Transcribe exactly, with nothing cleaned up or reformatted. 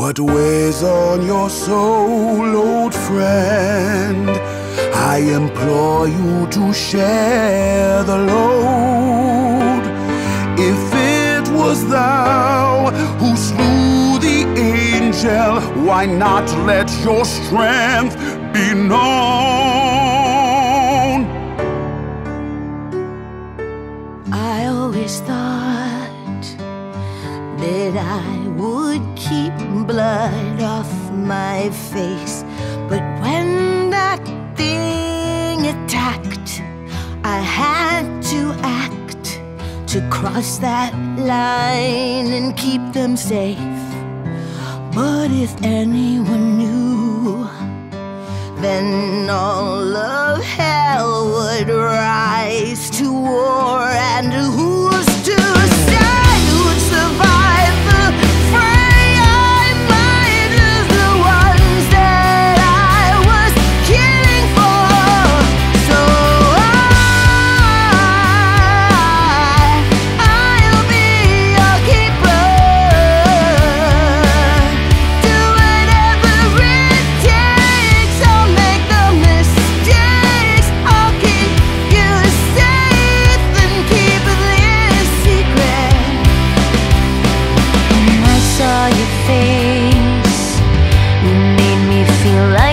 What weighs on your soul, old friend? I implore you to share the load. If it was thou who slew the angel, why not let your strength be known? I always thought that I would keep blood off my face, but when that thing attacked, I had to act to cross that line and keep them safe. But if anyone knew, then all of hell would rise to war, and who's to say who'd survive the fray? I might lose the ones that I was killing for. So I, I'll be your keeper. Do whatever it takes. I'll make the mistakes. I'll keep you safe and keep this secret. When I saw your face, you made me feel like